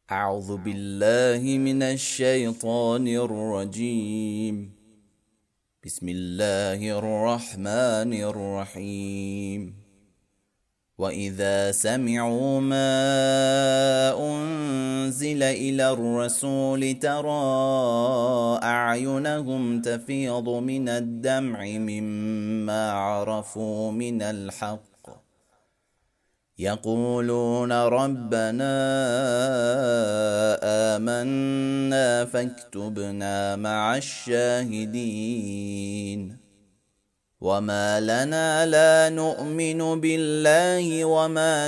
أعوذ بالله من الشيطان الرجيم. بسم الله الرحمن الرحيم. وإذا سمعوا ما أنزل إلى الرسول ترى أعينهم تفيض من الدمع مما عرفوا من الحق يقولون ربنا آمنا فاكتبنا مع الشاهدين. وما لنا لا نؤمن بالله وما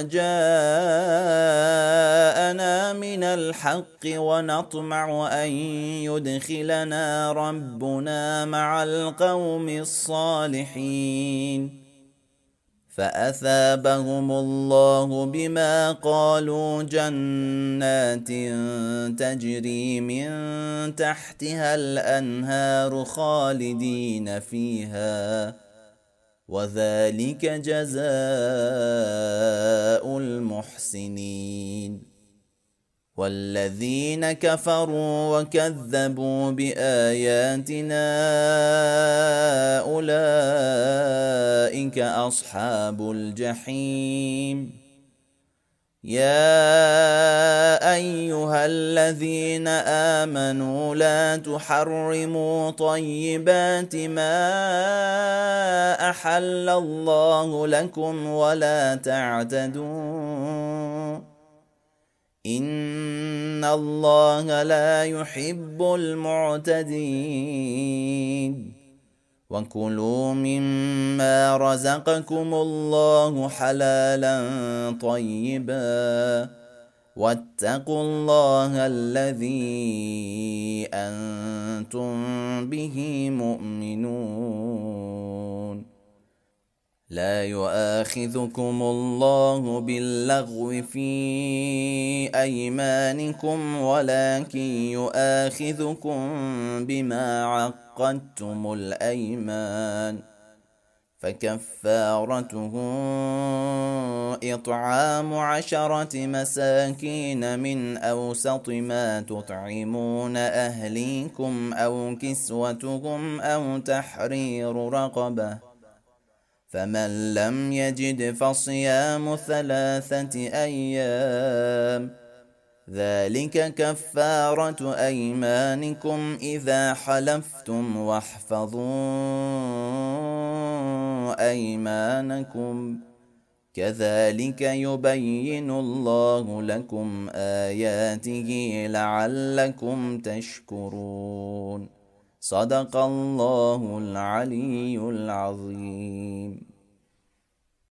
جاءنا من الحق ونطمع أن يدخلنا ربنا مع القوم الصالحين فأثابهم الله بما قالوا جنات تجري من تحتها الأنهار خالدين فيها وذلك جزاء المحسنين. والذين كفروا وكذبوا بآياتنا أولئك أصحاب الجحيم. يا أيها الذين آمنوا لا تحرموا طيبات ما أحل الله لكم ولا تعتدوا إن الله لا يحب المعتدين. وكلوا مما رزقكم الله حلالا طيبا واتقوا الله الذي أنتم به مؤمنون. لا يؤاخذكم الله باللغو في أيمانكم ولكن يؤاخذكم بما عقدتم الأيمان فكفارته إطعام 10 مساكين من أوسط ما تطعمون أهليكم أو كسوتهم أو تحرير رقبة فمن لم يجد فصيام 3 أيام ذلك كفارة أيمانكم إذا حلفتم واحفظوا أيمانكم كذلك يبين الله لكم آياته لعلكم تشكرون. صدق الله العلي العظيم.